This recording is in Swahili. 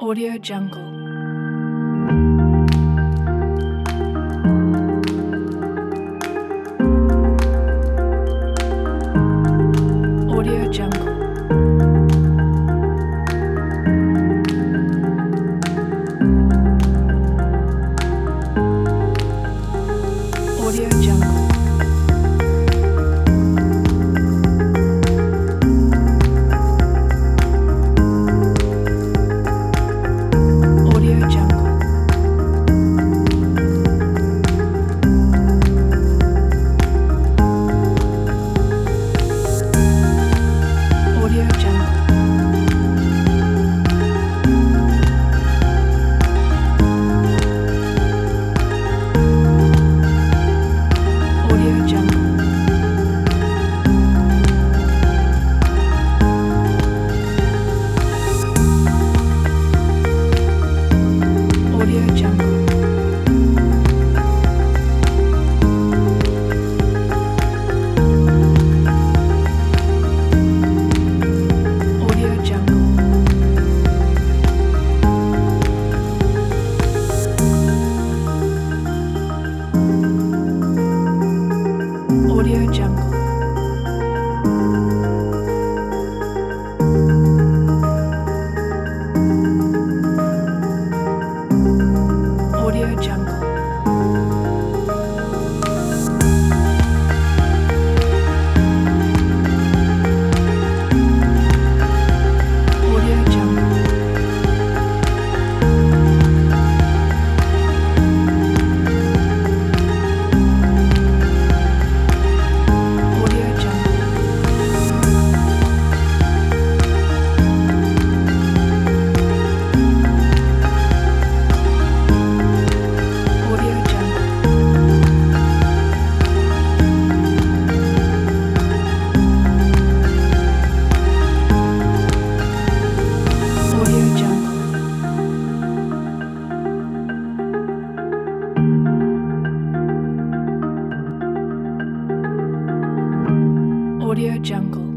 Audio Jungle. Audio Jungle. Audio Jungle. Audio Jungle. Audio Jungle. Audio Jungle. Audio Jungle. Audio Jungle. Audio Jungle. Audio Jungle. Audio Jungle. Audio Jungle. Audio Jungle. Audio Jungle. Audio Jungle.